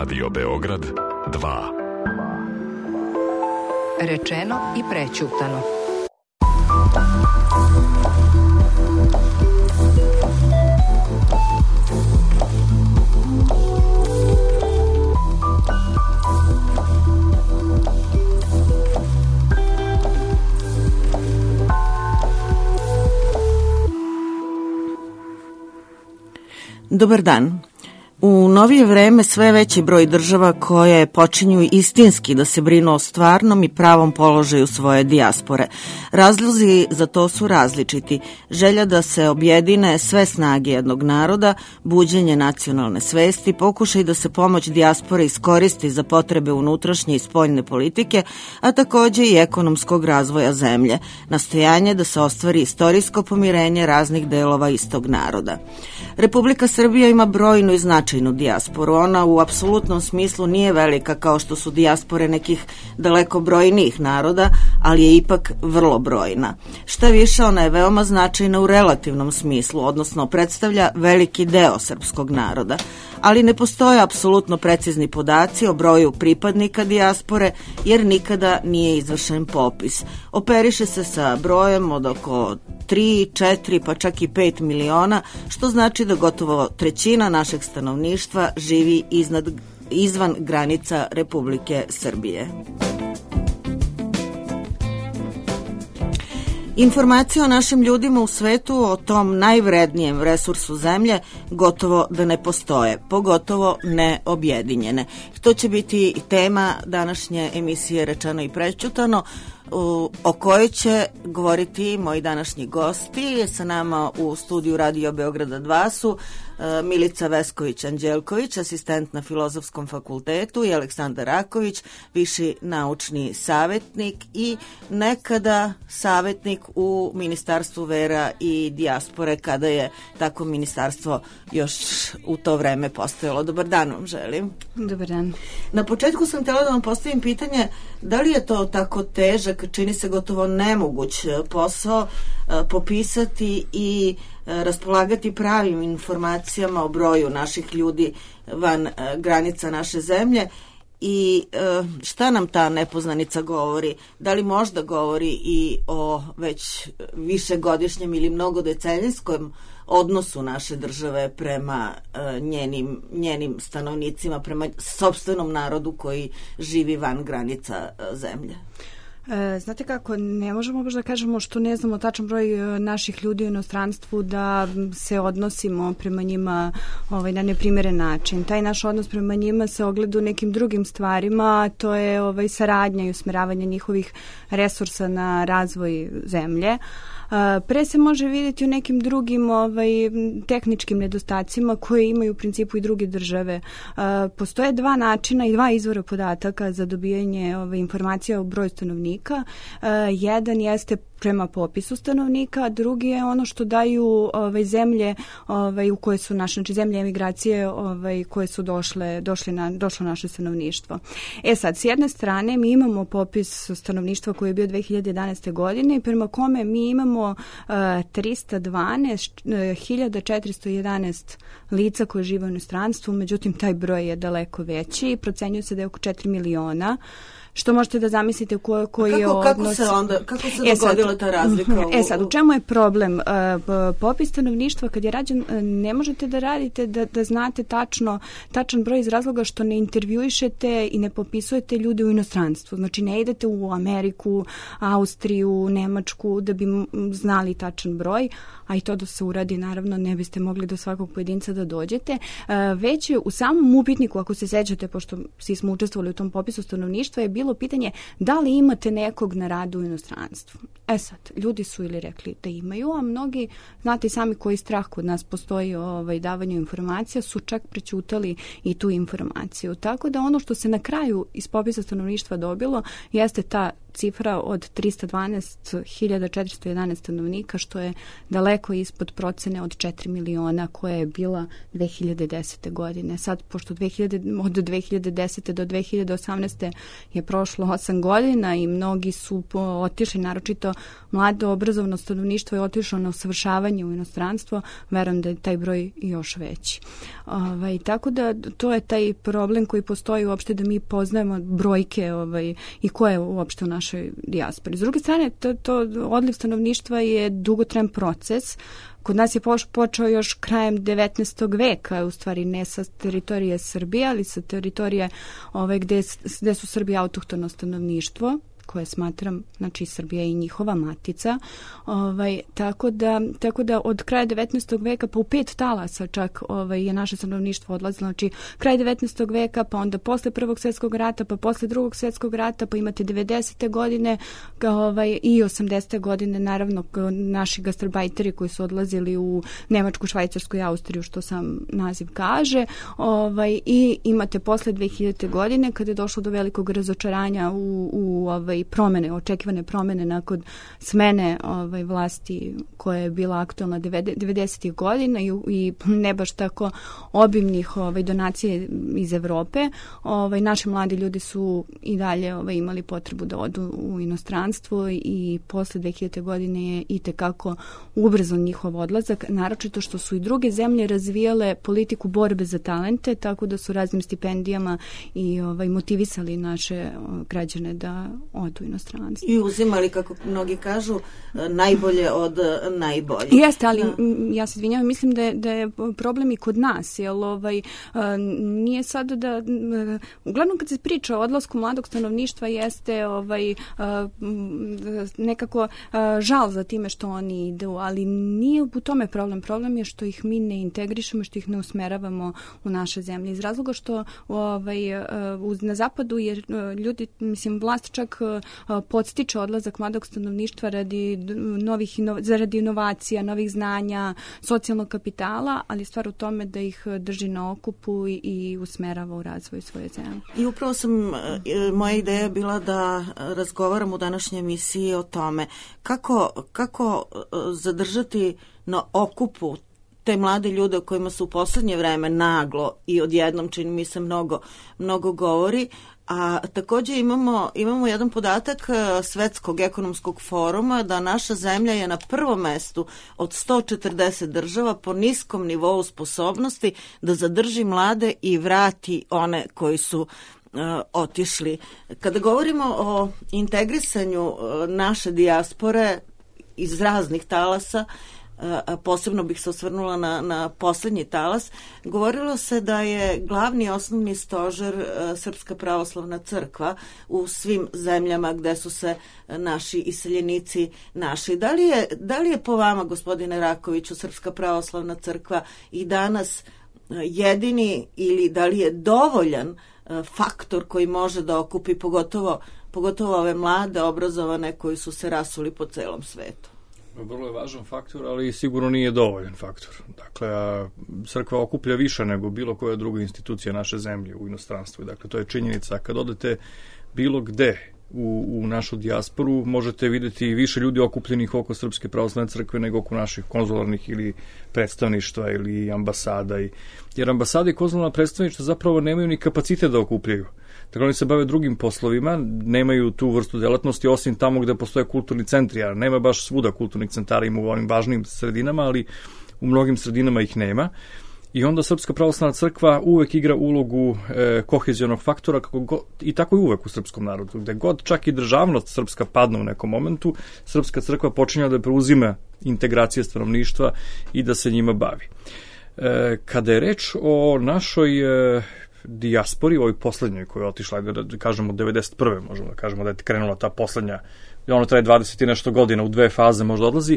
Radio Beograd 2. Rečeno i prećutano. Dobar dan. U novije vreme sve veći broj država koje počinju istinski da se brinu o stvarnom i pravom položaju svoje dijaspore. Razlozi za to su različiti. Želja da se objedine sve snage jednog naroda, buđenje nacionalne svesti, pokušaj da se pomoć dijaspore iskoristi za potrebe unutrašnje i spoljne politike, a takođe i ekonomskog razvoja zemlje, nastojanje da se ostvari istorijsko pomirenje raznih delova istog naroda. Republika Srbija ima brojnu i značajnu dijasporu. Ona u apsolutnom smislu nije velika kao što su dijaspore nekih daleko brojnijih naroda, ali je ipak vrlo brojna. Šta više, ona je veoma značajna u relativnom smislu, odnosno predstavlja veliki deo srpskog naroda. Ali ne postoje apsolutno precizni podaci o broju pripadnika dijaspore, jer nikada nije izvršen popis. Operiše se sa brojem od oko 3, 4, pa čak i 5 miliona, što znači da gotovo trećina našeg stanovništva živi izvan granica Republike Srbije. Informacije o našim ljudima u svetu, o tom najvrednijem resursu zemlje, gotovo da ne postoje, pogotovo ne objedinjene. To će biti tema današnje emisije Rečeno i prećutano, o kojoj će govoriti moji današnji gosti. Sa nama u studiju Radio Beograda 2 su Milica Vesković-Anđelković, asistent na Filozofskom fakultetu, i Aleksandar Raković, viši naučni savetnik i nekada savetnik u Ministarstvu vera i dijaspore, kada je tako ministarstvo još u to vreme postojalo. Dobar dan vam želim. Dobar dan. Na početku sam htjela da vam postavim pitanje, da li je to tako težak, čini se gotovo nemoguć posao popisati i raspolagati pravim informacijama o broju naših ljudi van granica naše zemlje, i šta nam ta nepoznanica govori? Da li možda govori i o već višegodišnjem ili mnogodecenijskom odnosu naše države prema njenim stanovnicima, prema sopstvenom narodu koji živi van granica zemlje? Znate kako, ne možemo baš da kažemo što ne znamo tačan broj naših ljudi u inostranstvu da se odnosimo prema njima na neprimeren način. Taj naš odnos prema njima se ogleda u nekim drugim stvarima, a to je saradnja i usmeravanje njihovih resursa na razvoj zemlje. Pre se može vidjeti u nekim drugim tehničkim nedostacima koje imaju u principu i druge države. Postoje dva načina i dva izvora podataka za dobijanje informacija o broju stanovnika. Jedan jeste prema popisu stanovnika, a drugi je ono što daju zemlje u koje su naše, znači zemlje emigracije koje su došlo naše stanovništvo. Sad, s jedne strane mi imamo popis stanovništva koji je bio 2011. godine i prema kome mi imamo 312.411 lica koje žive u inostranstvu, međutim taj broj je daleko veći i procenjuje se da je oko 4 miliona. Što možete da zamislite koji je odnos. Kako se dogodila ta razlika? Sad, u čemu je problem? Popis stanovništva kad je rađen, ne možete da radite da znate tačan broj iz razloga što ne intervjuišete i ne popisujete ljude u inostranstvu. Znači ne idete u Ameriku, Austriju, Nemačku da bi znali tačan broj, a i to da se uradi, naravno, ne biste mogli do svakog pojedinca da dođete. Već u samom upitniku, ako se sećate, pošto svi smo učestvovali u tom popisu stanovništva, je bilo pitanje da li imate nekog na radu u inostranstvu. Sad, ljudi su ili rekli da imaju, a mnogi, znate i sami koji strah kod nas postoji o davanju informacija, su čak prećutali i tu informaciju. Tako da ono što se na kraju iz popisa stanovništva dobilo jeste ta cifra od 312.411 stanovnika, što je daleko ispod procene od 4 miliona koja je bila 2010. godine. Sad, pošto od 2010. do 2018. je prošlo 8 godina i mnogi su otišli, naročito mlado obrazovno stanovništvo je otišlo na usavršavanje u inostranstvo, verujem da je taj broj još veći. Tako da to je taj problem koji postoji uopšte da mi poznajemo brojke i ko je uopšte u našoj dijaspori. S druge strane, to odliv stanovništva je dugotrajan proces. Kod nas je počeo još krajem 19. veka, u stvari ne sa teritorije Srbije, ali sa teritorije gde su Srbi autohtono stanovništvo, koje smatram, znači Srbija i njihova matica. Tako da od kraja 19. veka pa u 5 talasa čak je naše stanovništvo odlazilo. Znači kraj 19. veka, pa onda posle Prvog svjetskog rata, pa posle Drugog svjetskog rata, pa imate 90. godine i 80. godine, naravno naši gastarbajteri koji su odlazili u Nemačku, Švajcarsku i Austriju, što sam naziv kaže. I imate posle 2000. godine kada je došlo do velikog razočaranja u promene, očekivane promene nakon smene vlasti koja je bila aktualna 90. godina i ne baš tako obimnih donacije iz Evrope. Naši mladi ljudi su i dalje imali potrebu da odu u inostranstvo i posle 2000. godine je itekako ubrzan njihov odlazak, naročito što su i druge zemlje razvijale politiku borbe za talente, tako da su raznim stipendijama i motivisali naše građane da odu u inostranstvo. I uzimali, kako mnogi kažu, najbolje od najboljih. Jeste, ali ja se izvinjavam, mislim da je problem i kod nas, jer nije sad da uglavnom kad se priča o odlasku mladog stanovništva jeste nekako žal za time što oni idu, ali nije u tome problem. Problem je što ih mi ne integrišemo, što ih ne usmeravamo u naše zemlje. Iz razloga što na zapadu je ljudi, mislim, vlast čak podstiče odlazak mladog stanovništva zaradi inovacija, novih znanja, socijalnog kapitala, ali stvar u tome da ih drži na okupu i usmerava u razvoj svoje zemlje. I upravo moja ideja bila da razgovaram u današnjoj emisiji o tome kako zadržati na okupu te mlade ljude o kojima se u poslednje vreme naglo i odjednom, čini mi se, mnogo govori. A takođe imamo jedan podatak Svetskog ekonomskog foruma da naša zemlja je na prvom mestu od 140 država po niskom nivou sposobnosti da zadrži mlade i vrati one koji su otišli. Kada govorimo o integrisanju naše dijaspore iz raznih talasa, posebno bih se osvrnula na poslednji talas, govorilo se da je glavni osnovni stožer Srpska pravoslavna crkva u svim zemljama gde su se naši iseljenici našli. Da li je po vama, gospodine Rakoviću, Srpska pravoslavna crkva i danas jedini ili da li je dovoljan faktor koji može da okupi pogotovo ove mlade, obrazovane koji su se rasuli po celom svetu? Vrlo je važan faktor, ali sigurno nije dovoljan faktor. Dakle, crkva okuplja više nego bilo koja druga institucija naše zemlje u inostranstvu. Dakle, to je činjenica. Kad odete bilo gde u našu dijasporu, možete videti više ljudi okupljenih oko Srpske pravoslavne crkve nego oko naših konzularnih ili predstavništva ili ambasada. Jer ambasade i konzularna predstavništva zapravo nemaju ni kapacitet da okupljaju. Dakle, oni se bave drugim poslovima, nemaju tu vrstu delatnosti, osim tamo gde postoje kulturni centri, a nema baš svuda kulturnih centara, ima u ovim važnim sredinama, ali u mnogim sredinama ih nema. I onda Srpska pravoslavna crkva uvek igra ulogu kohezionog faktora i tako je uvek u srpskom narodu. Gde god čak i državnost srpska padne u nekom momentu, Srpska crkva počinje da preuzima integracije stanovništva i da se njima bavi. Kada je reč o našoj dijaspori, ovoj poslednjoj koja je otišla, da kažemo 91. možemo da kažemo da je krenula ta poslednja, ono traje 20 i nešto godina, u 2 faze možda odlazi.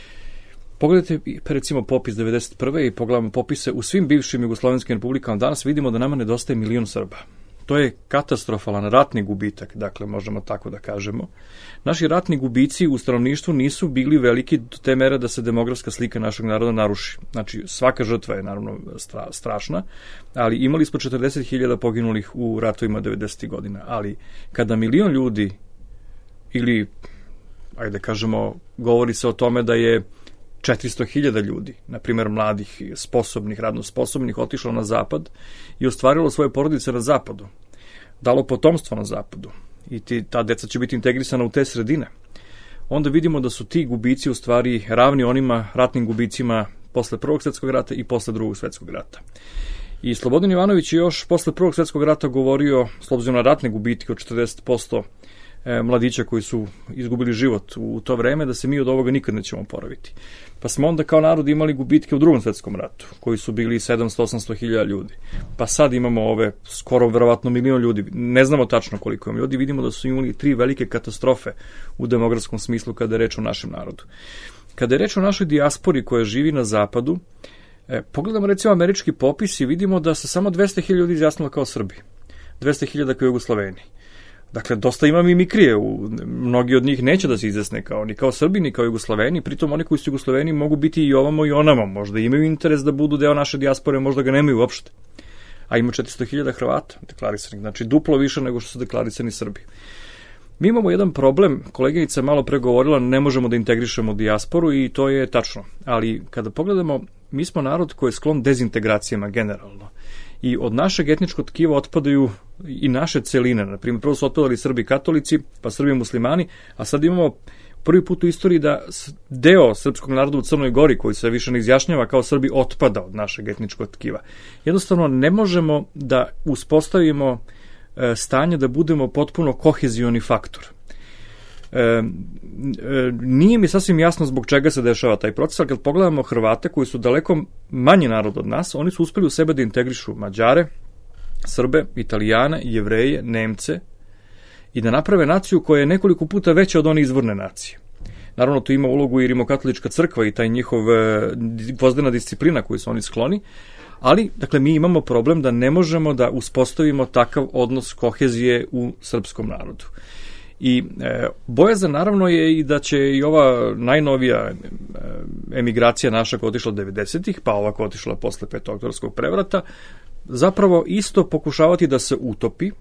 Pogledajte recimo popis 91. i pogledamo popise u svim bivšim jugoslovenskim republikama, danas vidimo da nama nedostaje 1 milion Srba. To je katastrofalan ratni gubitak, dakle možemo tako da kažemo. Naši ratni gubici u stanovništvu nisu bili veliki do te mere da se demografska slika našeg naroda naruši. Znači svaka žrtva je naravno strašna, ali imali smo 40.000 poginulih u ratovima 90. godina. Ali kada 1 milion ljudi ili, ajde kažemo, govori se o tome da je 400.000 ljudi, na primjer mladih, sposobnih, radno sposobnih, otišlo na zapad i ostvarilo svoje porodice na zapadu, dalo potomstvo na zapadu i ta deca će biti integrisana u te sredine. onda vidimo da su ti gubici u stvari ravni onima ratnim gubicima posle Prvog svjetskog rata i posle Drugog svjetskog rata. I Slobodan Jovanović je još posle Prvog svjetskog rata govorio, s obzirom na ratne gubitke od 40% mladića koji su izgubili život u to vreme, da se mi od ovoga nikad nećemo oporaviti. Pa smo onda kao narod imali gubitke u Drugom svjetskom ratu, koji su bili 700-800 hiljada ljudi. Pa sad imamo ove skoro verovatno milion ljudi. Ne znamo tačno koliko imamo ljudi, vidimo da su imali 3 velike katastrofe u demografskom smislu kada je reč o našem narodu. Kada je reč o našoj dijaspori koja živi na zapadu, pogledamo recimo američki popis i vidimo da se samo 200.000 ljudi izjasnilo kao Srbi, 200.000 kao Jugosloveni. Dakle, dosta ima mimikrije, mnogi od njih neće da se izjasne ni kao Srbi, ni kao Jugosloveni, pritom oni koji su Jugosloveni mogu biti i ovamo i onamo, možda imaju interes da budu deo naše dijaspore, možda ga nemaju uopšte. A ima 400.000 Hrvata deklarisanih, znači duplo više nego što su deklarisani Srbi. Mi imamo jedan problem, koleginica je malo pre govorila, ne možemo da integrišemo dijasporu i to je tačno, ali kada pogledamo, mi smo narod koji je sklon dezintegracijama generalno. I od našeg etničkog tkiva otpadaju i naše celine. Naprimjer, prvo su otpadali Srbi katolici, pa Srbi muslimani, a sad imamo prvi put u istoriji da deo srpskog naroda u Crnoj Gori, koji se više ne izjašnjava kao Srbi, otpada od našeg etničkog tkiva. Jednostavno, ne možemo da uspostavimo stanje da budemo potpuno kohezioni faktor. Nije mi sasvim jasno zbog čega se dešava taj proces, ali kad pogledamo Hrvate koji su daleko manji narod od nas, oni su uspeli u sebe da integrišu Mađare, Srbe, Italijane, Jevreje, Nemce i da naprave naciju koja je nekoliko puta veća od one izvorne nacije. Naravno, tu ima ulogu i Rimokatolička crkva i taj njihov gvozdena disciplina koju su oni skloni, ali, dakle, mi imamo problem da ne možemo da uspostavimo takav odnos kohezije u srpskom narodu. I bojazan naravno je i da će i ova najnovija emigracija naša koja otišla 90-ih, pa ova koja otišla posle petooktobarskog prevrata, zapravo isto pokušavati da se utopi.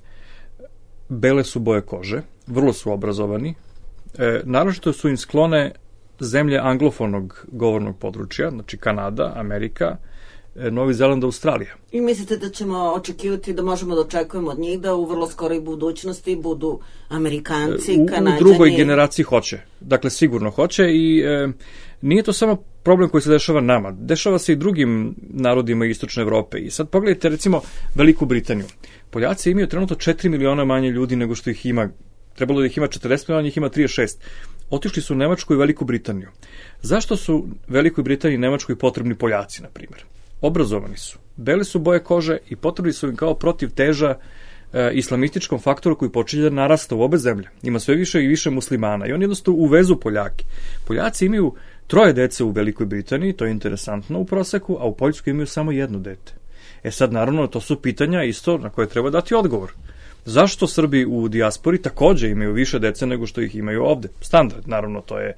Bele su boje kože, vrlo su obrazovani, naročito su im sklone zemlje anglofonog govornog područja, znači Kanada, Amerika, Novi Zeland, Australija. I mislite da ćemo očekivati, da možemo da očekujemo od njih da u vrlo skoroj budućnosti budu Amerikanci, Kanađani? U drugoj generaciji hoće. Dakle, sigurno hoće i nije to samo problem koji se dešava nama. Dešava se i drugim narodima Istočne Evrope. I sad pogledajte recimo Veliku Britaniju. Poljaci imaju trenutno 4 miliona manje ljudi nego što ih ima. Trebalo da ih ima 40 miliona, njih ima 36. Otišli su u Nemačku i Veliku Britaniju. Zašto su Velikoj Britaniji i Nemačkoj potrebni Poljaci, na primjer? Obrazovani su, beli su boje kože i potrebni su im kao protiv teža islamističkom faktoru koji počinje da narasta u obe zemlje. Ima sve više i više muslimana i oni jednostavno uvezu Poljake. Poljaci imaju 3 dece u Velikoj Britaniji, to je interesantno u proseku, a u Poljskoj imaju samo 1 dete. Sad, naravno, to su pitanja isto na koje treba dati odgovor. Zašto Srbi u dijaspori takođe imaju više dece nego što ih imaju ovde? Standard, naravno, to je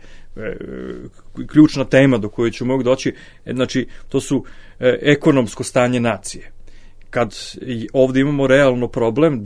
ključna tema do koje ću mogu doći. Znači, to su ekonomsko stanje nacije. Kad ovde imamo realno problem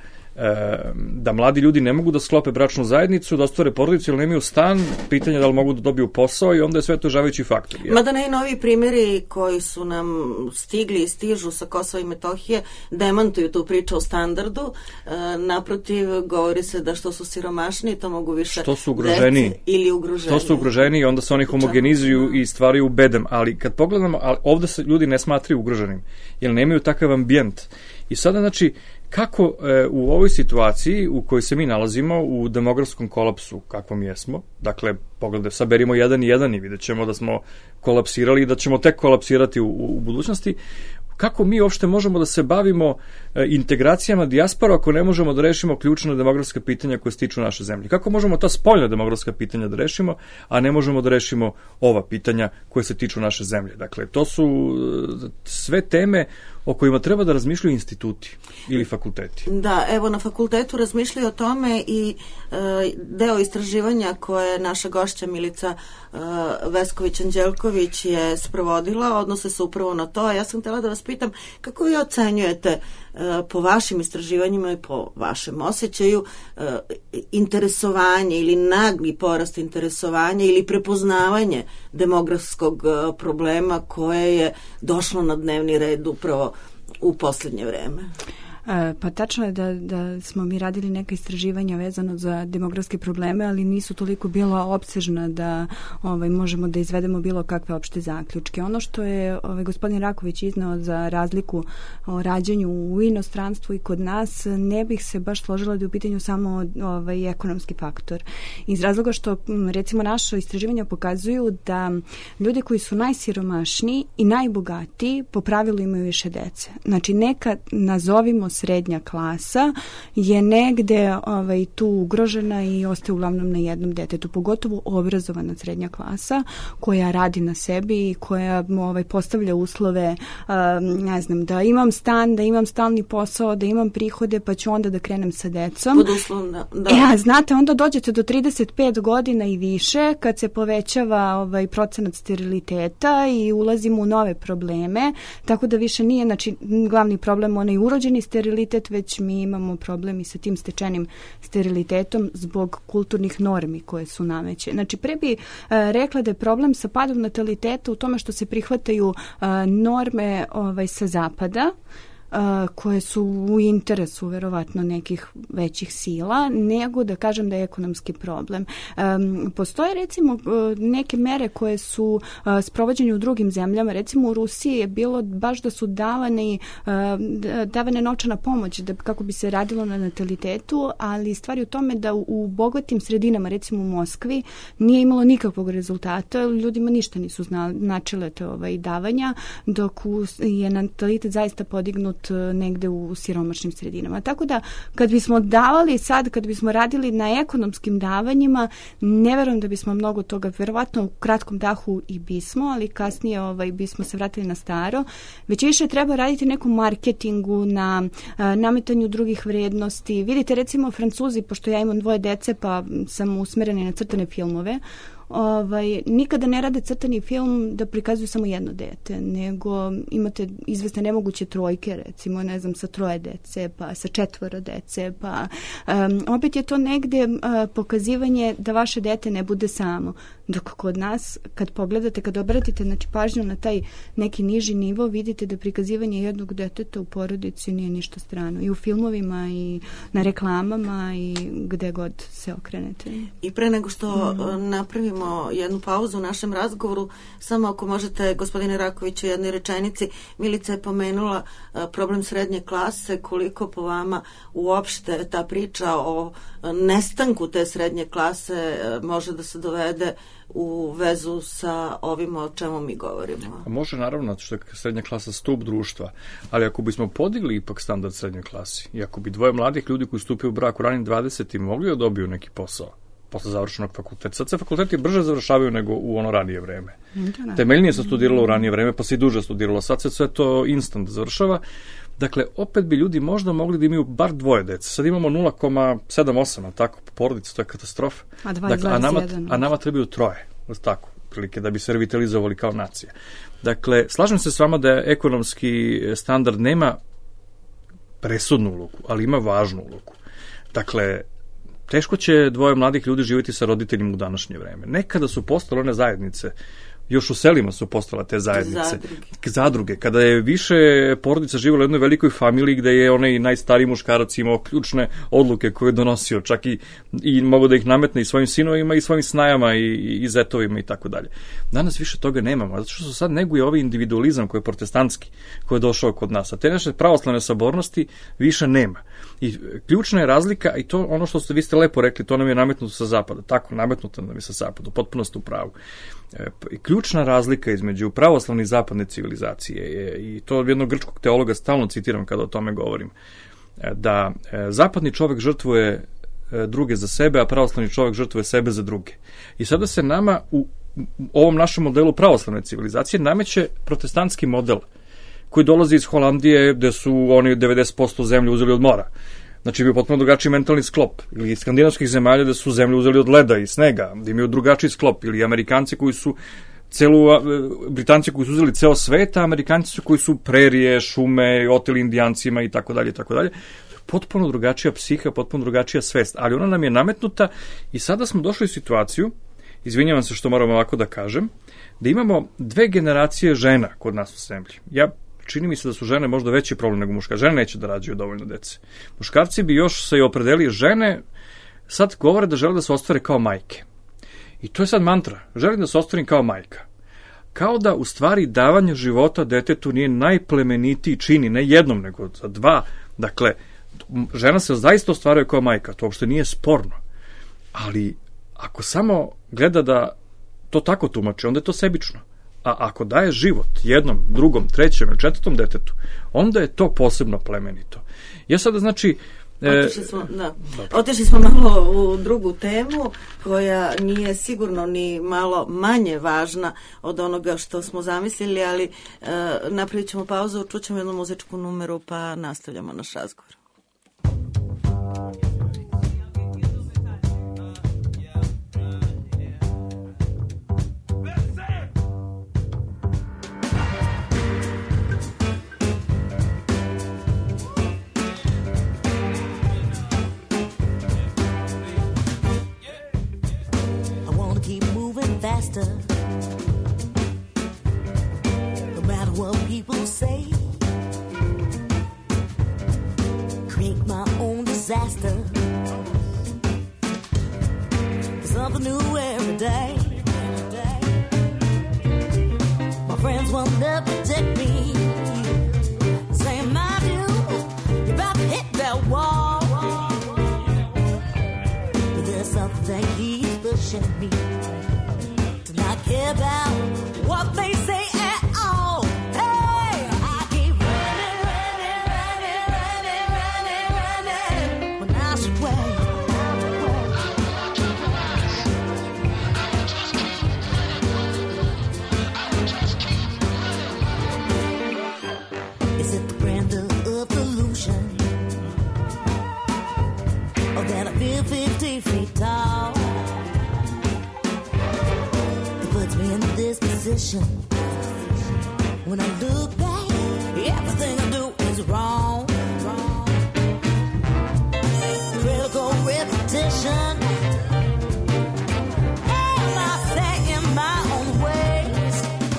da mladi ljudi ne mogu da sklope bračnu zajednicu, da ostvare porodicu ili nemaju stan, pitanje da li mogu da dobiju posao i onda je sve to žavajući faktor. Mada najnoviji primjeri koji su nam stigli i stižu sa Kosova i Metohije demantuju tu priču o standardu. Naprotiv, govori se da što su siromašni, to mogu više što su ugroženi ili ugroženi. To su ugroženi i onda se oni homogenizuju i stvaraju bedem. Ali kad pogledamo, ovde se ljudi ne smatraju ugroženim, jer nemaju takav ambijent. I sada, znači, kako u ovoj situaciji u kojoj se mi nalazimo, u demografskom kolapsu kakvom jesmo, dakle, pogledaj, saberimo 1 i 1 i vidjet ćemo da smo kolapsirali i da ćemo tek kolapsirati u budućnosti, kako mi uopšte možemo da se bavimo integracijama dijaspora ako ne možemo da rešimo ključna demografska pitanja koje se tiču naše zemlje? Kako možemo ta spoljna demografska pitanja da rešimo, a ne možemo da rešimo ova pitanja koje se tiču naše zemlje? Dakle, to su sve teme o kojima treba da razmišljaju instituti ili fakulteti. Da, evo na fakultetu razmišljaju o tome i deo istraživanja koje naša gošća Milica Vesković-Anđelković je sprovodila, odnose se upravo na to, a ja sam htjela da vas pitam kako vi ocenjujete po vašim istraživanjima i po vašem osjećaju interesovanje ili nagli porast interesovanja ili prepoznavanje demografskog problema koje je došlo na dnevni red upravo u poslednje vreme? Pa tačno je da smo mi radili neka istraživanja vezano za demografske probleme, ali nisu toliko bila opsežna da možemo da izvedemo bilo kakve opšte zaključke. Ono što je gospodin Raković iznao za razliku o rađanju u inostranstvu i kod nas, ne bih se baš složila da je u pitanju samo ekonomski faktor. Iz razloga što recimo naše istraživanja pokazuju da ljudi koji su najsiromašniji i najbogatiji po pravilu imaju više dece. Znači neka nazovimo srednja klasa je negde tu ugrožena i ostaje uglavnom na jednom detetu, pogotovo obrazovana srednja klasa koja radi na sebi i koja postavlja uslove, ne znam, da imam stan, da imam stalni posao, da imam prihode, pa ću onda da krenem sa decom. Pod uslovom da. Znate, onda dođete do 35 godina i više kad se povećava procenat steriliteta i ulazimo u nove probleme, tako da više nije, znači, glavni problem onaj urođeni sterilitet, već mi imamo problem i sa tim stečenim sterilitetom zbog kulturnih normi koje su nameće. Znači, pre bi rekla da je problem sa padom nataliteta u tome što se prihvataju norme sa zapada, koje su u interesu verovatno nekih većih sila, nego da kažem da je ekonomski problem. Postoje recimo neke mere koje su sprovođene u drugim zemljama. Recimo u Rusiji je bilo baš da su davane novčana pomoć kako bi se radilo na natalitetu, ali stvar je u tome da u bogatim sredinama, recimo u Moskvi, nije imalo nikakvog rezultata, ljudima ništa nisu značile te davanja, dok je natalitet zaista podignut negde u siromašnim sredinama. Tako da kad bismo davali sad, kad bismo radili na ekonomskim davanjima, ne verujem da bismo mnogo toga, verovatno u kratkom dahu i bismo, ali kasnije bismo se vratili na staro. Već više treba raditi nekom marketingu, na nametanju drugih vrednosti. Vidite, recimo Francuzi, pošto ja imam 2 dece pa sam usmerena na crtane filmove, nikada ne rade crtani film da prikazuju samo jedno dete, nego imate izvesne nemoguće trojke, recimo, ne znam, sa 3 dece, pa sa 4 dece, pa opet je to negde pokazivanje da vaše dete ne bude samo. Dok kod nas, kad pogledate, kad obratite pažnju na taj neki niži nivo, vidite da prikazivanje jednog deteta u porodici nije ništa strano. I u filmovima, i na reklamama, i gde god se okrenete. I pre nego što napravimo jednu pauzu u našem razgovoru, samo ako možete, gospodine Rakoviću, u jednoj rečenici, Milica je pomenula problem srednje klase, koliko po vama uopšte ta priča o nestanku te srednje klase može da se dovede u vezu sa ovim o čemu mi govorimo? Može, naravno, što je srednja klasa stup društva, ali ako bismo podigli ipak standard srednjoj klasi i ako bi 2 mladih ljudi koji stupaju u brak u ranim 20 mogli da dobiju neki posao posle završenog fakulteta. Sad se fakulteti brže završavaju nego u ono ranije vreme. Temeljnije se studiralo u ranije vreme, pa se i duže studiralo. Sad se sve to instant završava. Dakle, opet bi ljudi možda mogli da imaju bar 2 dece. Sad imamo 0,78, tako, po porodici, to je katastrofa. A nama trebaju 3, tako, prilike, da bi se revitalizovali kao nacija. Dakle, slažem se s vama da ekonomski standard nema presudnu ulogu, ali ima važnu ulogu. Dakle, teško će 2 mladih ljudi živjeti sa roditeljima u današnje vreme. Nekada su postale one zajednice, još u selima su postale te zajednice. Zadruge. Kada je više porodica živjela u jednoj velikoj familiji gde je onaj najstariji muškarac imao ključne odluke koje je donosio, čak i mogu da ih nametne i svojim sinovima i svojim snajama i zetovima i tako dalje. Danas više toga nemamo, zato što se sad neguje ovaj individualizam koji je protestantski, koji je došao kod nas. A te naše pravoslavne sabornosti više nema. I ključna je razlika, i to ono što vi ste lepo rekli, to nam je nametnuto sa zapada. Tako, nametnuto nam je sa zapada, potpuno ste u pravu. Ključna razlika između pravoslavne i zapadne civilizacije je, i to od jednog grčkog teologa stalno citiram kada o tome govorim, da zapadni čovek žrtvuje druge za sebe, a pravoslavni čovek žrtvuje sebe za druge. I sada se nama u ovom našem modelu pravoslavne civilizacije nameće protestantski model koji dolazi iz Holandije, gde su oni 90% zemlje uzeli od mora. Znači, bio potpuno drugačiji mentalni sklop. Ili iz skandinavskih zemalja da su zemlju uzeli od leda i snega, da imaju drugačiji sklop. Ili Amerikanci koji su Britanci koji su uzeli ceo svet, a Amerikanci koji su prerije, šume, oteli Indijancima i tako dalje, i tako dalje. Potpuno drugačija psiha, potpuno drugačija svest. Ali ona nam je nametnuta i sada smo došli u situaciju, izvinjavam se što moram ovako da kažem, da imamo 2 generacije žena kod nas u zemlji. Ja čini mi se da su žene možda veći problem nego muškarci. Žene neće da rađaju dovoljno dece. Muškarci bi još se i opredelili. Žene sad govore da žele da se ostvare kao majke. I to je sad mantra. Želim da se ostvarim kao majka. Kao da u stvari davanje života detetu nije najplemenitiji čini, ne jednom, nego za dva. Dakle, žena se zaista ostvaruje kao majka, to uopšte nije sporno. Ali ako samo gleda da to tako tumači, onda je to sebično. A ako daje život jednom, drugom, trećem ili četvrtom detetu, onda je to posebno plemenito. Ja sada znači... Otišli smo malo u drugu temu koja nije sigurno ni malo manje važna od onoga što smo zamislili, ali napravit ćemo pauzu, čućemo jednu muzičku numeru pa nastavljamo naš razgovor. Faster, no matter what people say, create my own disaster, something new every day. My friends want to protect me, saying I do, you're about to hit that wall, but there's something that keeps pushing me. Not care about what they say at all. Hey, I keep running, running, running, running, running, running when I should wait. Is it the grandeur of delusion, or that I feel 50 feet tall? Me in this position. When I look back, everything I do is wrong. Critical repetition. Am I set in my own ways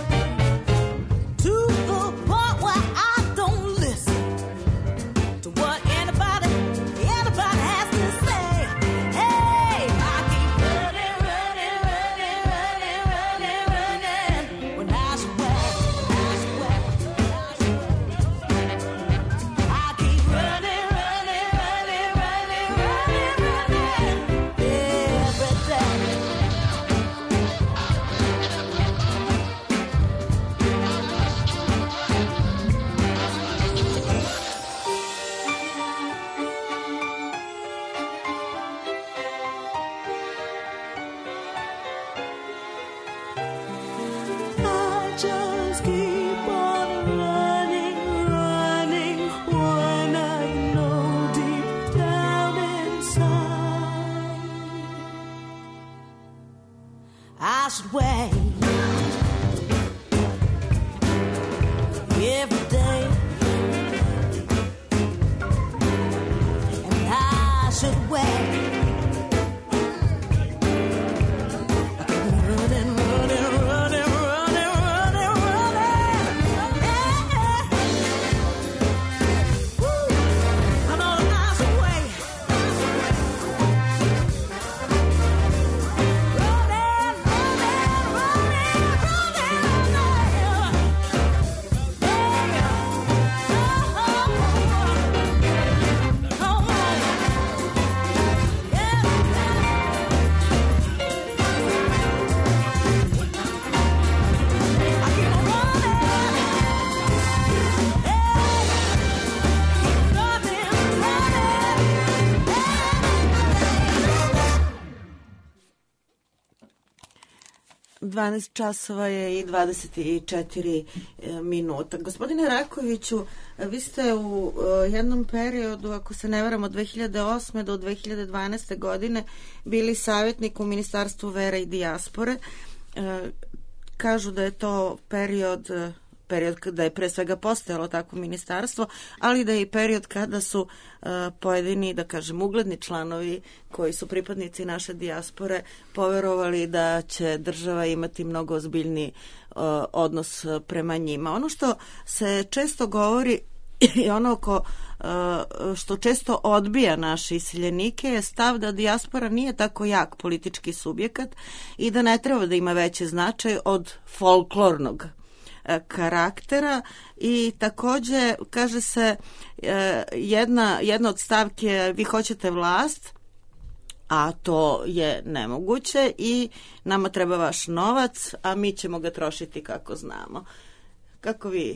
to the point where I don't listen to what anybody has to say? Hey, I keep running, running, running, running, running. When I should wait, I keep running, running, running, running, running, running every day. I just keep on running, running, when I know deep down inside I should wait every day, and I should wait. Running, running, running, running, running, running. Yeah. Woo. I know that I should wait. Running, running, running, running, running. Dvanaest časova je i 24 minuta. Gospodine Rakoviću, vi ste u jednom periodu, ako se ne varam, od 2008. do 2012. godine bili savjetnik u Ministarstvu vere i dijaspore. Kažu da je to period period da je pre svega postojalo takvo ministarstvo, ali da je i period kada su pojedini, da kažem, ugledni članovi koji su pripadnici naše dijaspore poverovali da će država imati mnogo ozbiljniji odnos prema njima. Ono što se često govori i ono što često odbija naše iseljenike je stav da dijaspora nije tako jak politički subjekat i da ne treba da ima veći značaj od folklornog karaktera i takođe kaže se jedna od stavki je vi hoćete vlast, a to je nemoguće i nama treba vaš novac, a mi ćemo ga trošiti kako znamo. Kako vi?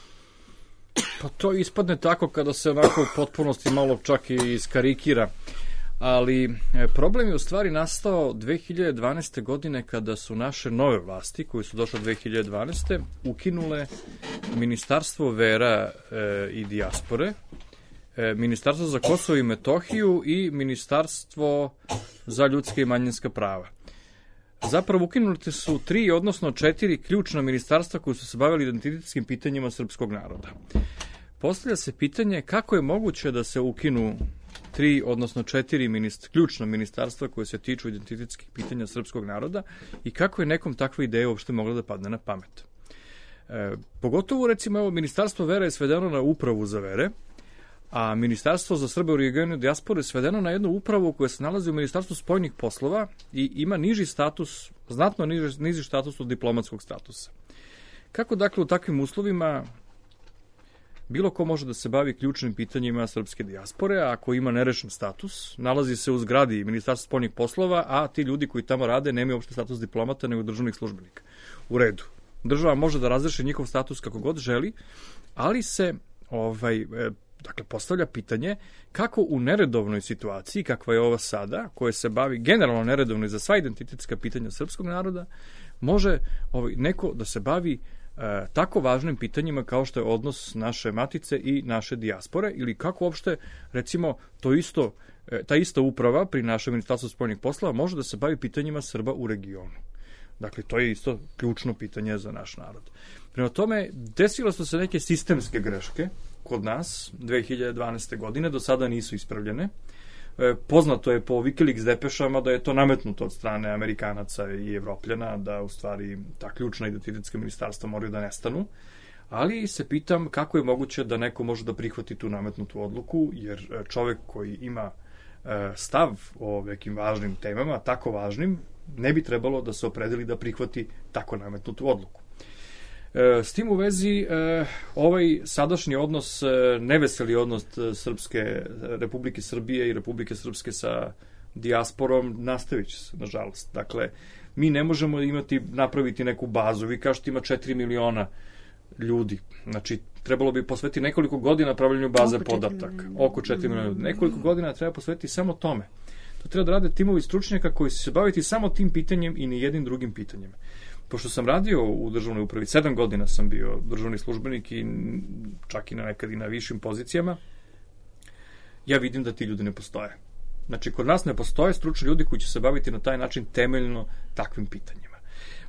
Pa to ispadne tako kada se onako u potpunosti malo čak i iskarikira, ali problem je u stvari nastao 2012. godine kada su naše nove vlasti, koje su došle 2012. ukinule Ministarstvo vera i dijaspore, Ministarstvo za Kosovo i Metohiju i Ministarstvo za ljudska i manjinska prava. Zapravo ukinute su 3, odnosno 4 ključna ministarstva koji su se bavili identitetskim pitanjima srpskog naroda. Postavlja se pitanje kako je moguće da se ukinu 3, odnosno 4 ključna ministarstva koje se tiču identitetskih pitanja srpskog naroda i kako je nekom takva ideja uopšte mogla da padne na pamet. Pogotovo, recimo, evo, Ministarstvo vera je svedeno na upravu za vere, a Ministarstvo za Srbe u regionu i dijaspore je svedeno na jednu upravu koja se nalazi u Ministarstvu spoljnih poslova i ima niži status, znatno niži status od diplomatskog statusa. Kako, dakle, u takvim uslovima bilo ko može da se bavi ključnim pitanjima srpske dijaspore, a ako ima nerešen status, nalazi se u zgradi Ministarstva spoljnih poslova, a ti ljudi koji tamo rade nemaju uopšte status diplomata, nego državnih službenika. U redu. Država može da razreši njihov status kako god želi, ali se dakle, postavlja pitanje kako u neredovnoj situaciji, kakva je ova sada, koja se bavi generalno neredovno i za sva identitetska pitanja srpskog naroda, može neko da se bavi tako važnim pitanjima kao što je odnos naše matice i naše dijaspore, ili kako uopšte, recimo, ta ista uprava pri našem Ministarstvu spoljnih poslova može da se bavi pitanjima Srba u regionu. Dakle, to je isto ključno pitanje za naš narod. Prema tome, desilo su se neke sistemske greške kod nas 2012. godine, do sada nisu ispravljene. Poznato je po Wikileaks depešama da je to nametnuto od strane Amerikanaca i Evropljana, da u stvari ta ključna identitetska ministarstva moraju da nestanu, ali se pitam kako je moguće da neko može da prihvati tu nametnutu odluku, jer čovek koji ima stav o nekim važnim temama, tako važnim, ne bi trebalo da se opredeli da prihvati tako nametnutu odluku. S tim u vezi, ovaj sadašnji odnos, neveseli odnos Republike Srbije i Republike Srpske sa dijasporom nastavit će se, nažalost. Dakle, mi ne možemo napraviti neku bazu. Vi kažete ima 4 miliona ljudi. Znači, trebalo bi posvetiti nekoliko godina pravljenju baze podataka. Oko 4 miliona ljudi. Nekoliko godina treba posvetiti samo tome. To treba da rade timovi stručnjaka koji će se baviti samo tim pitanjem i ni jednim drugim pitanjem. Pošto sam radio u državnoj upravi, 7 godina sam bio državni službenik i čak i nekad i na višim pozicijama, ja vidim da ti ljudi ne postoje. Znači, kod nas ne postoje stručni ljudi koji će se baviti na taj način temeljno takvim pitanjima.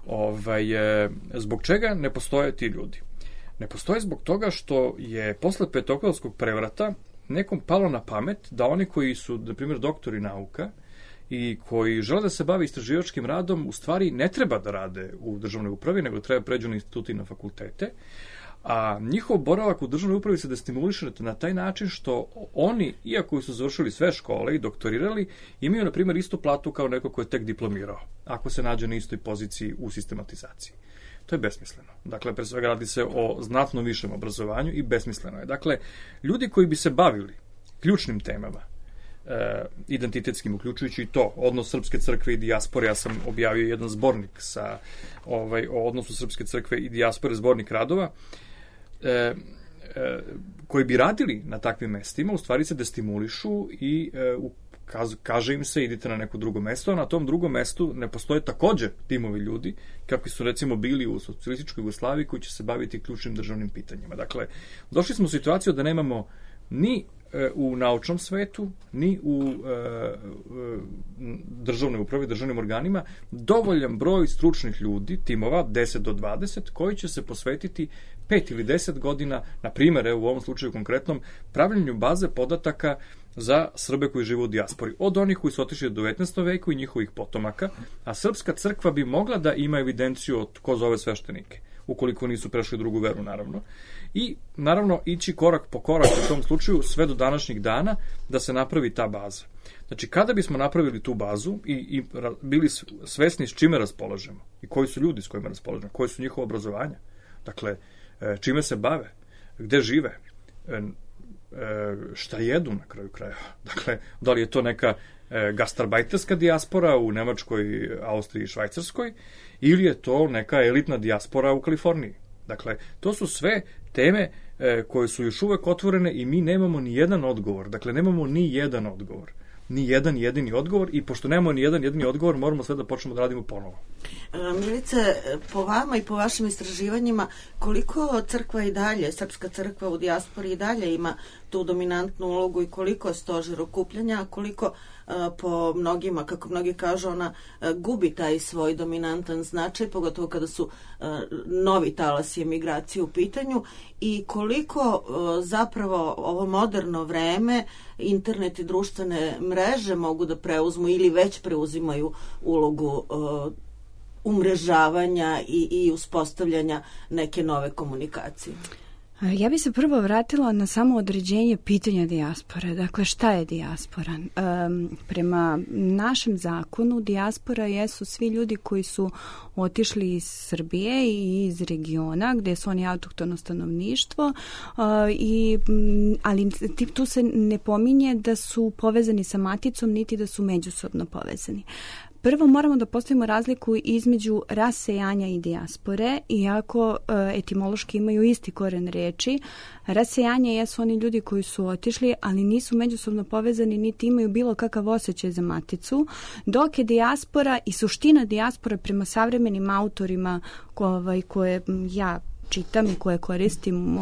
Zbog čega ne postoje ti ljudi? Ne postoje zbog toga što je posle petooktobarskog prevrata nekom palo na pamet da oni koji su, na primjer, doktori nauka i koji žele da se bave istraživačkim radom, u stvari ne treba da rade u državnoj upravi, nego treba pređu na institute i na fakultete, a njihov boravak u državnoj upravi se destimuliše na taj način što oni, iako su završili sve škole i doktorirali, imaju, na primjer, istu platu kao neko ko je tek diplomirao, ako se nađe na istoj poziciji u sistematizaciji. To je besmisleno. Dakle, pre svega radi se o znatno višem obrazovanju i besmisleno je. Dakle, ljudi koji bi se bavili ključnim temama, identitetskim, uključujući i to, odnos Srpske crkve i dijaspore, ja sam objavio jedan zbornik o odnosu Srpske crkve i dijaspore, zbornik radova, koji bi radili na takvim mestima, u stvari se destimulišu i kaže im se idite na neko drugo mesto, a na tom drugom mestu ne postoje takođe timovi ljudi, kakvi su recimo bili u socijalističkoj Jugoslaviji, koji će se baviti ključnim državnim pitanjima. Dakle, došli smo u situaciju da nemamo ni u naučnom svetu, ni u državnoj upravi, državnim organima, dovoljan broj stručnih ljudi, timova, 10 do 20, koji će se posvetiti 5 ili 10 godina, na primjer, u ovom slučaju konkretnom, pravljenju baze podataka za Srbe koji žive u dijaspori. Od onih koji su otišli do 19. veku i njihovih potomaka, a Srpska crkva bi mogla da ima evidenciju od ko zove sveštenike, ukoliko nisu prešli u drugu veru, naravno. I, naravno, ići korak po korak u tom slučaju sve do današnjih dana da se napravi ta baza. Znači, kada bismo napravili tu bazu i bili svesni s čime raspolažemo i koji su ljudi s kojima raspolažemo, koje su njihova obrazovanja, dakle, čime se bave, gde žive, šta jedu na kraju krajeva. Dakle, da li je to neka gastarbajterska dijaspora u Nemačkoj, Austriji i Švajcarskoj, ili je to neka elitna dijaspora u Kaliforniji. Dakle, to su sve teme koje su još uvek otvorene i mi nemamo ni jedan odgovor. Dakle, nemamo ni jedan odgovor. Ni jedan jedini odgovor i pošto nemamo ni jedan jedini odgovor, moramo sve da počnemo da radimo ponovo. Milice, po vama i po vašim istraživanjima, koliko crkva i dalje, Srpska crkva u dijaspori i dalje ima tu dominantnu ulogu i koliko je stožer okupljanja, a koliko po mnogima, kako mnogi kažu, ona gubi taj svoj dominantan značaj, pogotovo kada su novi talasi emigracije u pitanju, i koliko zapravo ovo moderno vreme, internet i društvene mreže mogu da preuzmu ili već preuzimaju ulogu umrežavanja i uspostavljanja neke nove komunikacije. Ja bih se prvo vratila na samo određenje pitanja dijaspore. Dakle, šta je dijaspora? Prema našem zakonu, dijaspora jesu svi ljudi koji su otišli iz Srbije i iz regiona gde su oni autohtono stanovništvo, ali tu se ne pominje da su povezani sa maticom, niti da su međusobno povezani. Prvo moramo da postavimo razliku između rasejanja i dijaspore, iako etimološki imaju isti koren reči. Rasejanje jesu oni ljudi koji su otišli, ali nisu međusobno povezani, niti imaju bilo kakav osjećaj za maticu, dok je dijaspora i suština dijaspore prema savremenim autorima koje ja čitam i koje koristim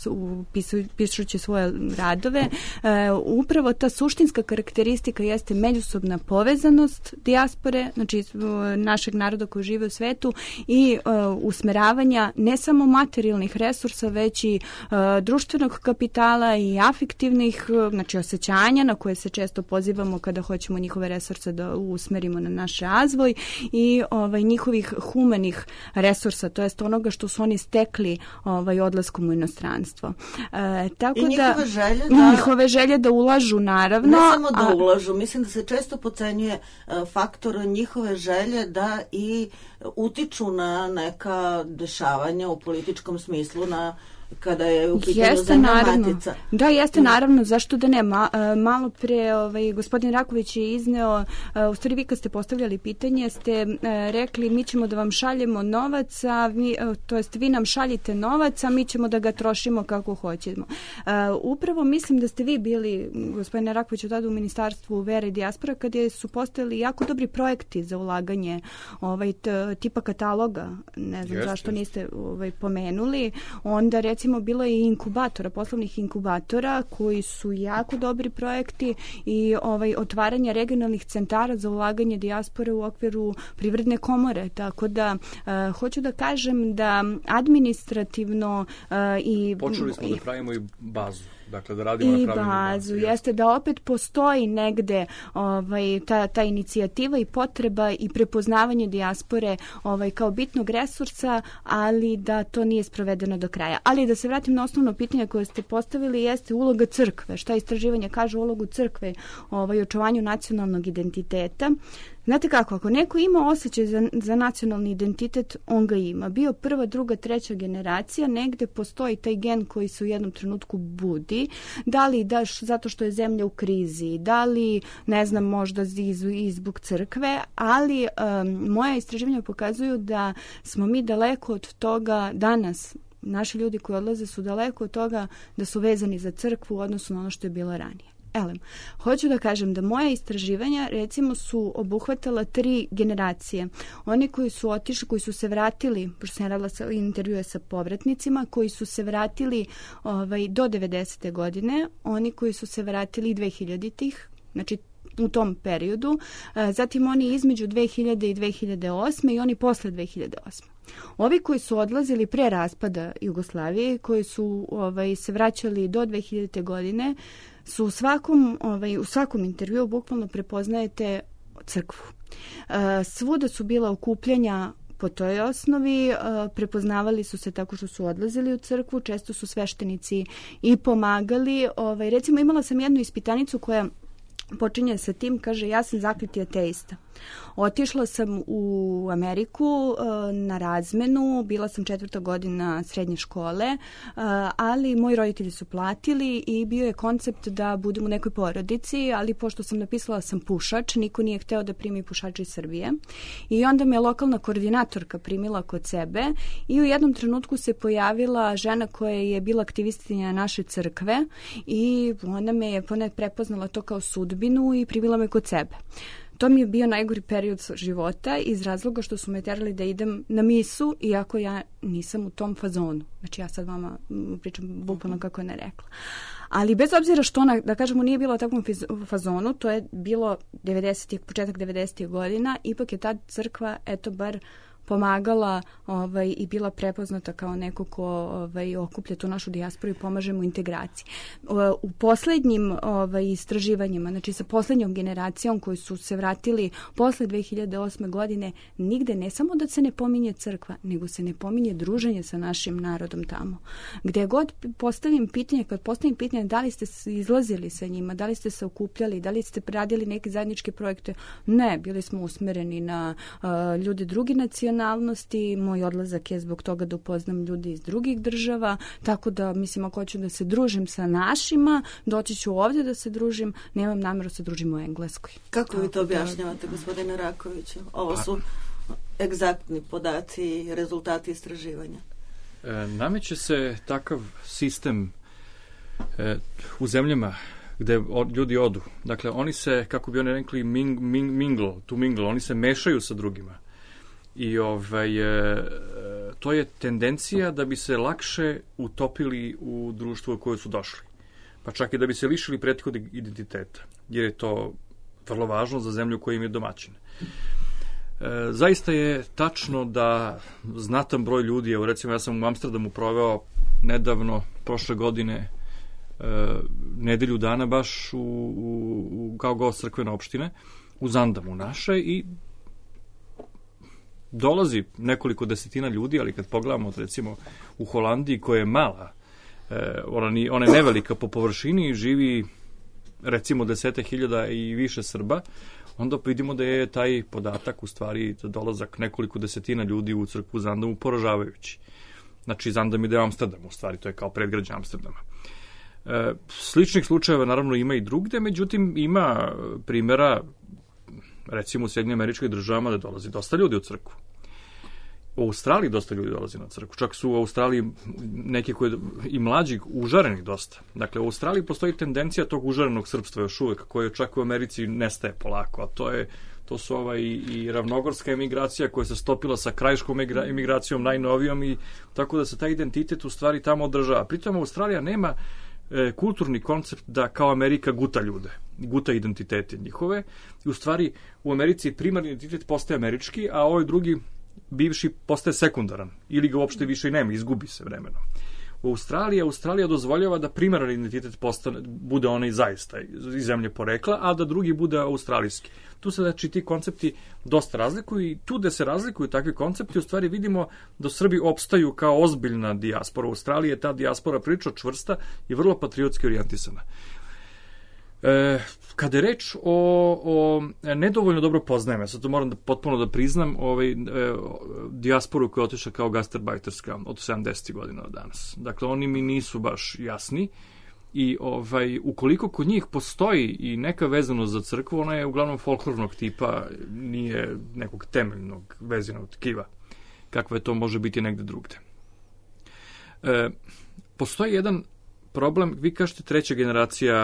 pišući svoje radove, upravo ta suštinska karakteristika jeste međusobna povezanost dijaspore, znači našeg naroda koji žive u svetu, i usmeravanja ne samo materijalnih resursa, već i društvenog kapitala i afektivnih, znači osjećanja na koje se često pozivamo kada hoćemo njihove resurse da usmerimo na naš razvoj, i njihovih humanih resursa, to jest onoga što su oni stekli odlaskom u inostranstvo. Tako i njihove želje da ulažu, naravno. Ne samo da ulažu, mislim da se često podcenjuje faktor njihove želje da i utiču na neka dešavanja u političkom smislu, kada je u pitanju zemlja matica. Da, jeste naravno, zašto da ne. Malo pre gospodin Raković je izneo, u stvari vi kad ste postavljali pitanje, ste rekli mi ćemo da vam šaljemo novac, to jest vi nam šaljite novac, a mi ćemo da ga trošimo kako hoćemo. Upravo mislim da ste vi bili, gospodine Raković, tada u Ministarstvu vere i dijaspora, kada su postojali jako dobri projekti za ulaganje tipa kataloga, ne znam zašto niste pomenuli, onda recimo bilo je i inkubatora, poslovnih inkubatora koji su jako dobri projekti, i otvaranje regionalnih centara za ulaganje dijaspore u okviru privredne komore, tako da hoću da kažem da administrativno počeli smo da pravimo i bazu. Dakle, da radimo na pravilnu bazu. Jeste da opet postoji negde ta inicijativa i potreba i prepoznavanje dijaspore kao bitnog resursa, ali da to nije sprovedeno do kraja. Ali da se vratim na osnovno pitanje koje ste postavili, jeste uloga crkve. Šta istraživanje kaže o ulogu crkve i očuvanju nacionalnog identiteta? Znate kako, ako neko ima osjećaj za nacionalni identitet, on ga ima. Bio prva, druga, treća generacija, negde postoji taj gen koji se u jednom trenutku budi. Da li zato što je zemlja u krizi, da li, ne znam, možda i zbog crkve, ali moja istraživanja pokazuju da smo mi daleko od toga danas. Naši ljudi koji odlaze su daleko od toga da su vezani za crkvu u odnosu na ono što je bilo ranije. elem. Hoću da kažem da moja istraživanja recimo su obuhvatala 3 generacije. Oni koji su otišli, koji su se vratili, pošto sam radila intervjue sa povratnicima, koji su se vratili do 90. godine, oni koji su se vratili 2000-ih, znači u tom periodu, zatim oni između 2000 i 2008. i oni posle 2008. Ovi koji su odlazili pre raspada Jugoslavije, koji su se vraćali do 2000. godine, su u svakom intervjuu bukvalno prepoznajete crkvu. Svuda su bila okupljanja po toj osnovi, prepoznavali su se tako što su odlazili u crkvu, često su sveštenici i pomagali. Recimo imala sam jednu ispitanicu koja počinje sa tim, kaže, ja sam zakljuti ateista. Otišla sam u Ameriku na razmenu, bila sam 4. godina srednje škole, ali moji roditelji su platili i bio je koncept da budem u nekoj porodici, ali pošto sam napisala sam pušač, niko nije hteo da primi pušača iz Srbije. I onda me lokalna koordinatorka primila kod sebe i u jednom trenutku se pojavila žena koja je bila aktivistinja naše crkve i ona me je prepoznala to kao sudbinu i primila me kod sebe. To mi je bio najgori period života iz razloga što su me terali da idem na misu, iako ja nisam u tom fazonu. Znači ja sad vama pričam bukvalno kako je ne rekla. Ali bez obzira što ona, da kažemo, nije bila u takvom fazonu, to je bilo početak 90. godina, ipak je ta crkva, eto bar, pomagala i bila prepoznata kao neko ko okuplja tu našu dijasporu i pomaže mu integraciji. U poslednjim istraživanjima, znači sa poslednjom generacijom koji su se vratili posle 2008. godine, nigde ne samo da se ne pominje crkva, nego se ne pominje druženje sa našim narodom tamo. Gde god postavim pitanje, da li ste izlazili sa njima, da li ste se okupljali, da li ste radili neke zajedničke projekte, ne, bili smo usmereni na ljude drugi nacionalnosti, moj odlazak je zbog toga da upoznam ljudi iz drugih država, tako da, mislim, ako hoću da se družim sa našima, doći ću ovdje da se družim, nemam nameru da se družim u Engleskoj. Kako vi to objašnjavate, gospodine Rakoviću? Ovo su egzaktni podaci i rezultati istraživanja. Nameće se takav sistem u zemljama gde ljudi odu. Dakle, oni se, kako bi oni rekli, mingle, oni se mešaju sa drugima. I to je tendencija da bi se lakše utopili u društvo u koje su došli. Pa čak i da bi se lišili prethodnog identiteta, jer je to vrlo važno za zemlju koja im je domaćina. Zaista je tačno da znatan broj ljudi, evo recimo ja sam u Amsterdamu proveo nedavno, prošle godine, nedelju dana baš kao gost crkvene opštine, u Zandamu naše, i dolazi nekoliko desetina ljudi, ali kad pogledamo recimo u Holandiji koja je mala, ona je nevelika po površini, živi recimo 10.000 i više Srba, onda vidimo da je taj podatak u stvari dolazak nekoliko desetina ljudi u crkvu Zandamu poražavajući. Znači Zandam ide u Amsterdamu, u stvari to je kao predgrađe Amsterdama. Sličnih slučajeva naravno ima i drugde, međutim ima primjera recimo u Sjedinjenim Američkih Državama da dolazi dosta ljudi u crkvu. U Australiji dosta ljudi dolazi na crkvu. Čak su u Australiji neke koji i mlađi užarenih dosta. Dakle, u Australiji postoji tendencija tog užarenog srpstva još uvek, koje čak u Americi nestaje polako, a to su i ravnogorska emigracija koja se stopila sa krajiškom emigracijom najnovijom, i tako da se taj identitet u stvari tamo održava. Pritom Australija nema kulturni koncept da kao Amerika guta ljude, guta identitete njihove. I u stvari u Americi primarni identitet postaje američki, a ovaj drugi bivši postaje sekundaran ili ga uopšte više i nema, izgubi se vremenom. U Australija dozvoljava da primarni identitet bude onaj zaista iz zemlje porekla, a da drugi bude australijski. Tu se znači ti koncepti dosta razlikuju, i tu gde se razlikuju takvi koncepti u stvari vidimo da Srbi opstaju kao ozbiljna dijaspora. U Australiji je ta dijaspora prilično čvrsta i vrlo patriotski orijentisana. Kada je reč o nedovoljno dobro poznajem, ja sad to moram potpuno da priznam, dijasporu koja je otišla kao gastarbajterska od 70. godina do danas. Dakle, oni mi nisu baš jasni, i ukoliko kod njih postoji i neka vezanost za crkvu, ona je uglavnom folklornog tipa, nije nekog temeljnog vezanog tkiva, kakva je to može biti negde drugde. Postoji jedan problem, vi kažete treća generacija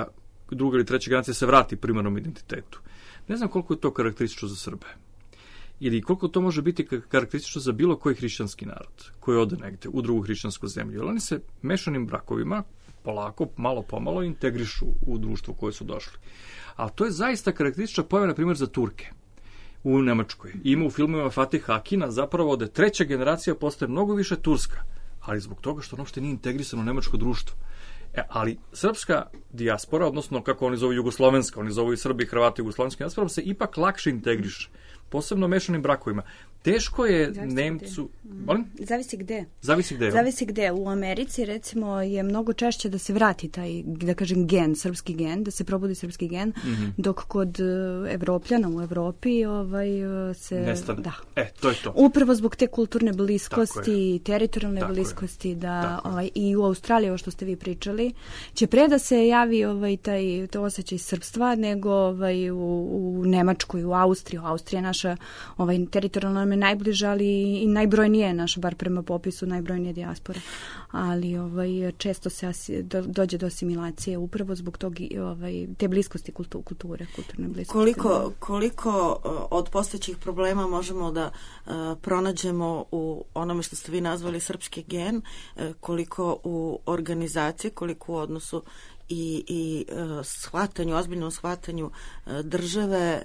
druga ili treća generacija se vrati primarnom identitetu. Ne znam koliko je to karakteristično za Srbe. Ili koliko to može biti karakteristično za bilo koji hrišćanski narod koji ode negde u drugu hrišćansku zemlju. Jer oni se mešanim brakovima polako, malo pomalo integrišu u društvo koje su došli. A to je zaista karakteristična pojava, na primjer, za Turke u Nemačkoj. Ima u filmovima Fatih Akina zapravo da treća generacija postaje mnogo više turska, ali zbog toga što ono uopšte nije integrisano u nemačko društvo. Ali srpska dijaspora, odnosno kako oni zovu jugoslovenska, oni zovu i Srbi i Hrvati jugoslovenska dijaspora, se ipak lakše integriše, posebno mešanim brakovima. Teško je Nemcu... Zavisi gde. Zavisi gde. U Americi, recimo, je mnogo češće da se vrati taj, da kažem, gen, srpski gen, da se probudi srpski gen, dok kod Evropljana u Evropi se... Nestane. Da. To je to. Upravo zbog te kulturne bliskosti, teritorijalne bliskosti, da i u Australiji, ovo što ste vi pričali, će pre da se javi to osjećaj srpstva nego u Nemačkoj, u Austriji. Austrija je naša teritorijalna nam je najbliža, ali i najbrojnije naša, bar prema popisu, najbrojnije dijaspore. Ali često se dođe do asimilacije upravo zbog tog, te bliskosti kulture, kulturne bliskosti. Koliko od postojećih problema možemo da pronađemo u onome što ste vi nazvali srpski gen, koliko u organizaciji, koliko u odnosu i shvatanju, ozbiljnom shvatanju države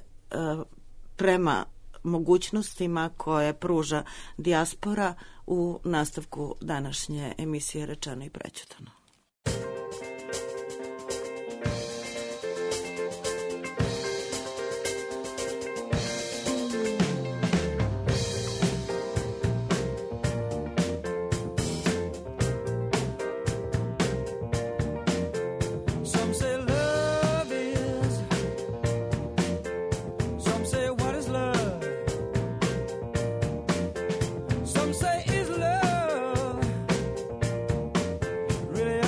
prema mogućnostima koje pruža dijaspora u nastavku današnje emisije Rečeno i prećutano. Really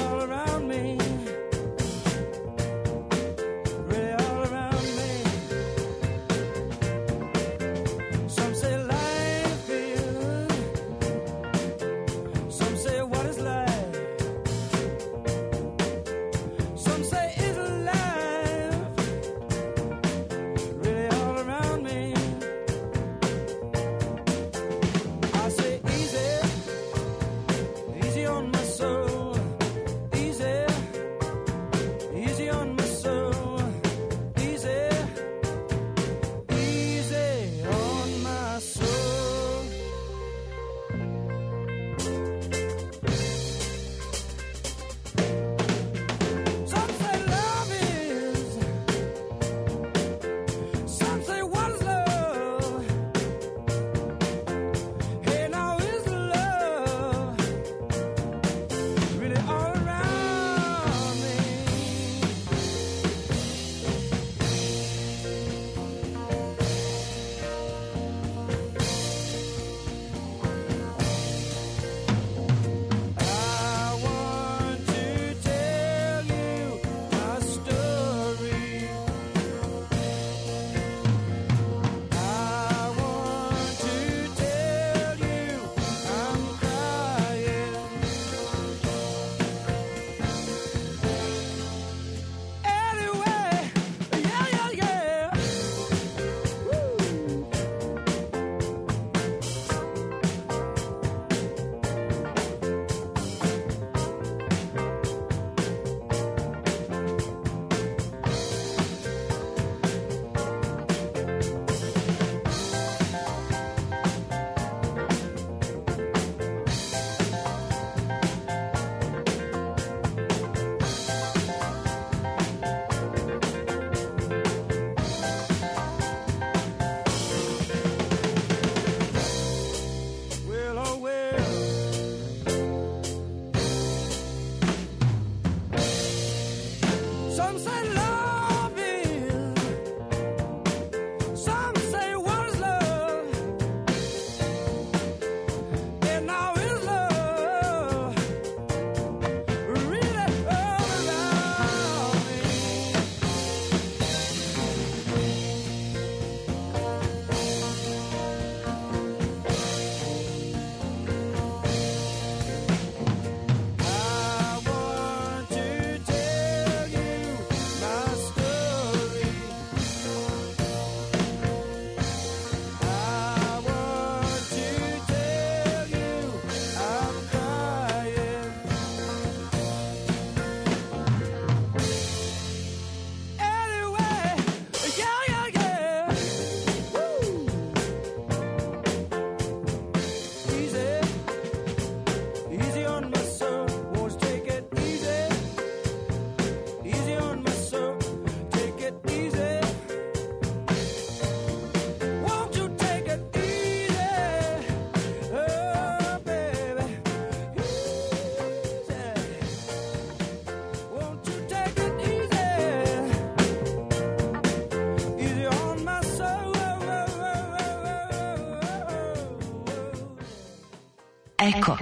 Eko.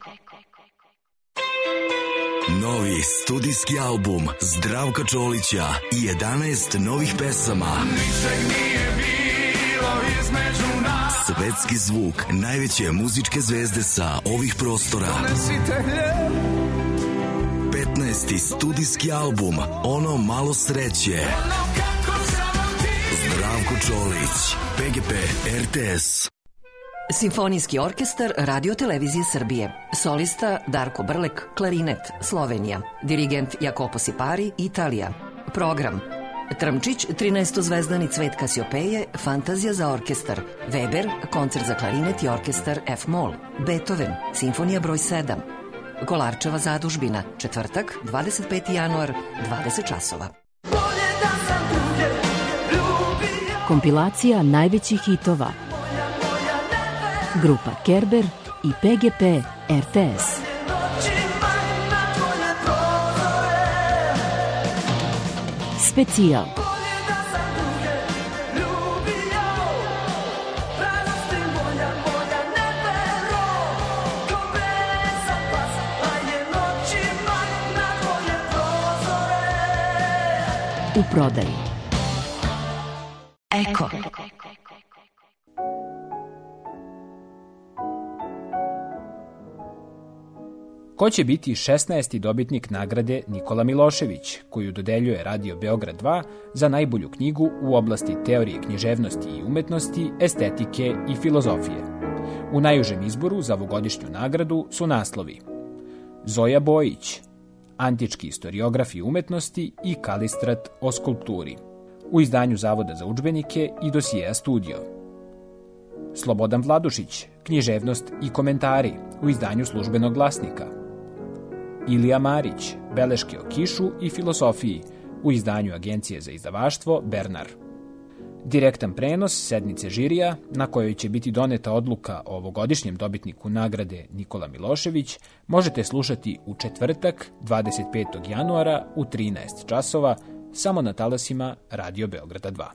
Novi studijski album Zdravka Čolića i 11 novih pesama. Svetski zvuk najveće muzičke zvezde sa ovih prostora. 15. studijski album Ono malo sreće. Zdravko Čolić, PGP RTS. Simfonijski orkestar Radio Televizije Srbije. Solista Darko Brlek, klarinet, Slovenija. Dirigent Jacopo Sipari, Italija. Program: Trmčić, 13-zvezdani Cvet Kasiopeje, Fantazija za orkestar. Weber, koncert za klarinet i orkestar F-moll. Beethoven, Simfonija broj 7. Kolarčeva zadužbina, četvrtak, 25. januar, 20 časova. Kompilacija najvećih hitova. Grupa Kerber i PGP RTS. Specijal. U prodaji. Eko. Ko će biti 16. dobitnik nagrade Nikola Milošević, koju dodeljuje Radio Beograd 2 za najbolju knjigu u oblasti teorije književnosti i umetnosti, estetike i filozofije? U najužem izboru za ovogodišnju nagradu su naslovi: Zoja Bojić, Antički istoriografi umetnosti i Kalistrat o skulpturi, u izdanju Zavoda za udžbenike i dosijeja Studio. Slobodan Vladušić, Književnost i komentari, u izdanju Službenog glasnika. Ilija Marić, Beleške o kišu i filosofiji, u izdanju Agencije za izdavaštvo Bernar. Direktan prenos sednice žirija, na kojoj će biti doneta odluka o ovogodišnjem dobitniku nagrade Nikola Milošević, možete slušati u četvrtak, 25. januara u 13 časova, samo na talasima Radio Beograda 2.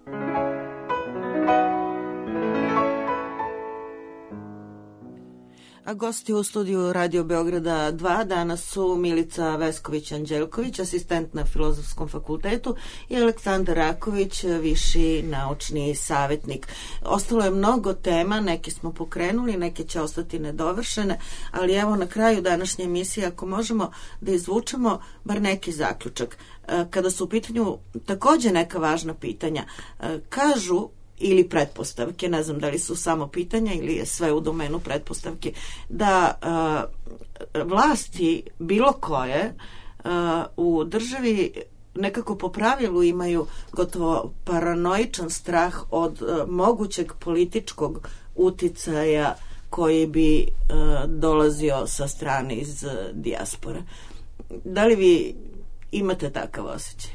A gosti u studiju Radio Beograda 2 danas su Milica Vesković-Anđelković, asistent na Filozofskom fakultetu, i Aleksandar Raković, viši naučni savjetnik. Ostalo je mnogo tema, neke smo pokrenuli, neke će ostati nedovršene, ali evo na kraju današnje emisije, ako možemo da izvučemo bar neki zaključak. Kada su u pitanju takođe neka važna pitanja, kažu ili pretpostavke, ne znam da li su samo pitanja ili je sve u domenu pretpostavke, da vlasti bilo koje u državi nekako po pravilu imaju gotovo paranoičan strah od mogućeg političkog uticaja koji bi dolazio sa strane iz dijaspore. Da li vi imate takav osjećaj?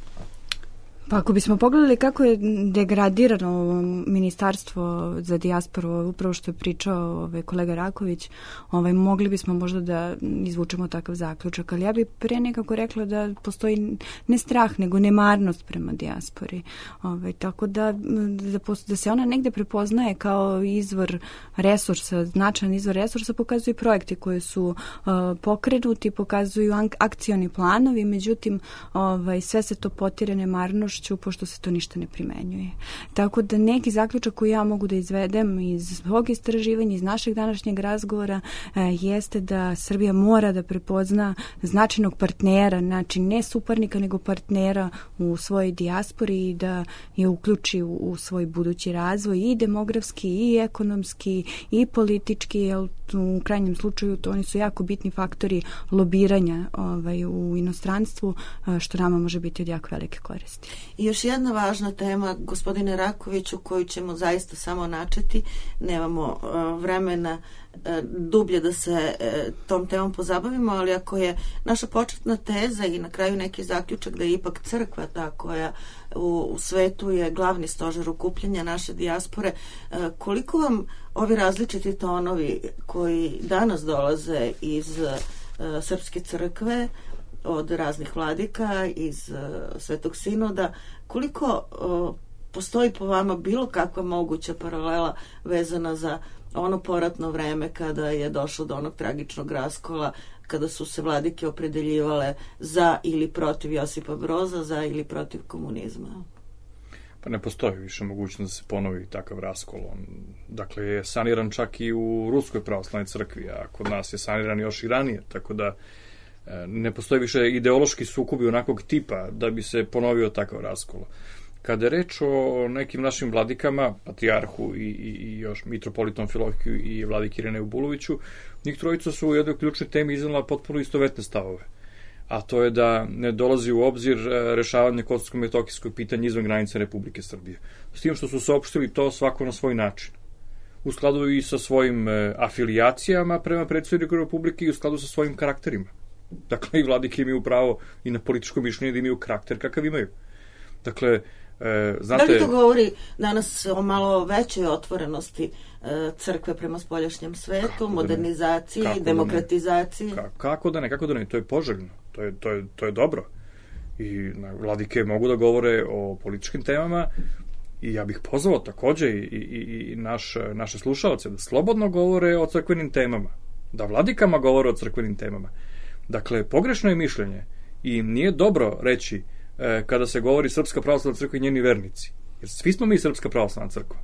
Pa ako bismo pogledali kako je degradirano ministarstvo za dijasporu, upravo što je pričao kolega Raković, mogli bismo možda da izvučemo takav zaključak, ali ja bih pre nekako rekla da postoji ne strah, nego nemarnost prema dijaspori. Tako da se ona negde prepoznaje kao izvor resursa, značajan izvor resursa, pokazuju projekti koji su pokrenuti, pokazuju akcioni planovi, međutim sve se to potire nemarnošću, pošto se to ništa ne primenjuje. Tako da neki zaključak koji ja mogu da izvedem iz svog istraživanja, iz našeg današnjeg razgovora, jeste da Srbija mora da prepozna značajnog partnera, znači ne suparnika, nego partnera u svojoj dijaspori i da je uključi u svoj budući razvoj i demografski, i ekonomski, i politički, jer u krajnjem slučaju to oni su jako bitni faktori lobiranja u inostranstvu, što nama može biti od jako velike koristi. I još jedna važna tema, gospodine Rakoviću, koju ćemo zaista samo načeti, nemamo vremena dublje da se tom temom pozabavimo, ali ako je naša početna teza i na kraju neki zaključak da je ipak crkva ta koja u svetu je glavni stožer okupljanja naše dijaspore, koliko vam ovi različiti tonovi koji danas dolaze iz Srpske crkve, od raznih vladika, iz Svetog sinoda, koliko postoji po vama bilo kakva moguća paralela vezana za ono poratno vreme kada je došlo do onog tragičnog raskola, kada su se vladike opredeljivale za ili protiv Josipa Broza, za ili protiv komunizma? Pa ne postoji više mogućnost da se ponovi takav raskol. On, dakle, je saniran čak i u Ruskoj pravoslavnoj crkvi, a kod nas je saniran još i ranije, tako da ne postoji više ideološki sukobi onakvog tipa da bi se ponovio takav raskol. Kada je reč o nekim našim vladikama, patrijarhu i još mitropolitu Amfilohiju i vladiki Irineju Buloviću, njih trojica su u jednoj ključnoj temi iznela potpuno istovetne stavove. A to je da ne dolazi u obzir rešavanje kosovsko-metohijskog pitanja izvan granice Republike Srbije. S tim što su saopštili to svako na svoj način. U skladu i sa svojim afilijacijama prema predsjedniku Republike i u skladu sa svojim karakterima. Dakle, i vladike imaju pravo i na političko mišljenje da imaju karakter kakav imaju. Dakle, znate... Da li to govori danas o malo većoj otvorenosti crkve prema spoljašnjem svetu, modernizaciji, demokratizaciji? Kako da ne, to je poželjno, to je dobro. I vladike mogu da govore o političkim temama i ja bih pozvao takođe i naše slušalce da slobodno govore o crkvenim temama, da vladikama govore o crkvenim temama. Dakle, pogrešno je mišljenje i nije dobro reći kada se govori Srpska pravoslavna crkva i njeni vernici. Jer svi smo mi Srpska pravoslavna crkva.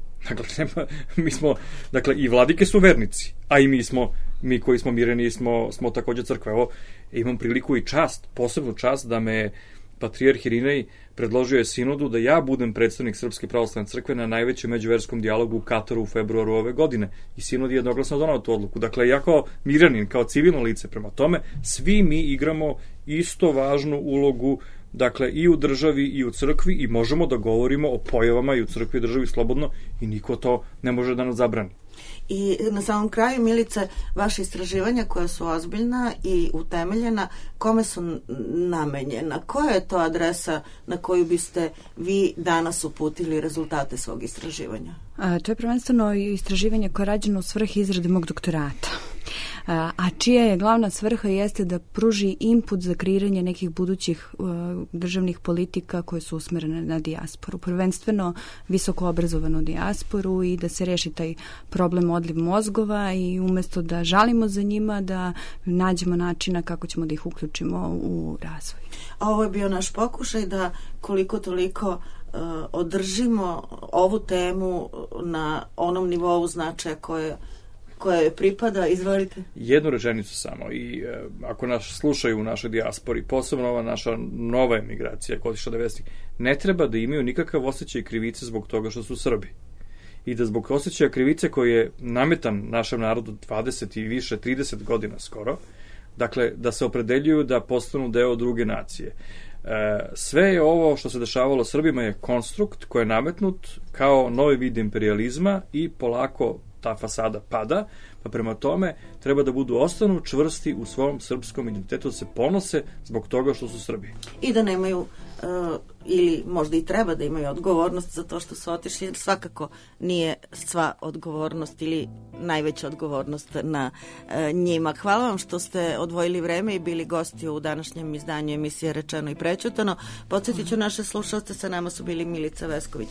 Dakle, i vladike su vernici, a i mi koji smo mireni smo takođe crkva. Evo, imam priliku i čast, posebnu čast da me patrijarh Irinej predložio je sinodu da ja budem predstavnik Srpske pravoslavne crkve na najvećem međuverskom dijalogu u Kataru u februaru ove godine. I sinod je jednoglasno donao tu odluku. Dakle, ja kao miranin, kao civilno lice prema tome, svi mi igramo isto važnu ulogu, dakle, i u državi i u crkvi i možemo da govorimo o pojavama i u crkvi i državi slobodno i niko to ne može da nas zabrani. I na samom kraju, Milice, vaše istraživanja koja su ozbiljna i utemeljena, kome su namenjena? Koja je to adresa na koju biste vi danas uputili rezultate svog istraživanja? To je prvenstveno istraživanje koje je rađeno u svrhi izrade mog doktorata. A čija je glavna svrha jeste da pruži input za kreiranje nekih budućih državnih politika koje su usmerene na dijasporu. Prvenstveno visoko obrazovanu dijasporu i da se reši taj problem odliv mozgova i umesto da žalimo za njima, da nađemo načina kako ćemo da ih uključimo u razvoj. A ovo je bio naš pokušaj da koliko toliko održimo ovu temu na onom nivou značaja koja je pripada. Izvolite. Jednu rečenicu samo i ako nas slušaju u našoj dijaspori, posebno ova naša nova emigracija koja otišla 90-ih, ne treba da imaju nikakav osjećaj krivice zbog toga što su Srbi. I da zbog osjećaja krivice koji je nametan našem narodu 20 i više, 30 godina skoro, dakle, da se opredeljuju da postanu deo druge nacije. Sve je ovo što se dešavalo Srbima je konstrukt koji je nametnut kao novi vid imperializma i polako ta fasada pada, pa prema tome treba da ostanu čvrsti u svom srpskom identitetu, da se ponose zbog toga što su Srbi. I da nemaju, ili možda i treba da imaju odgovornost za to što su otišli, jer svakako nije sva odgovornost ili najveća odgovornost na njima. Hvala vam što ste odvojili vreme i bili gosti u današnjem izdanju emisije Rečeno i prećutano. Podsjetit ću naše slušalce, sa nama su bili Milica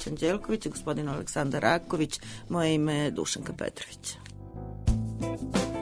Vesković-Anđelković, gospodin Aleksandar Raković, moje ime je Dušanka Petrović.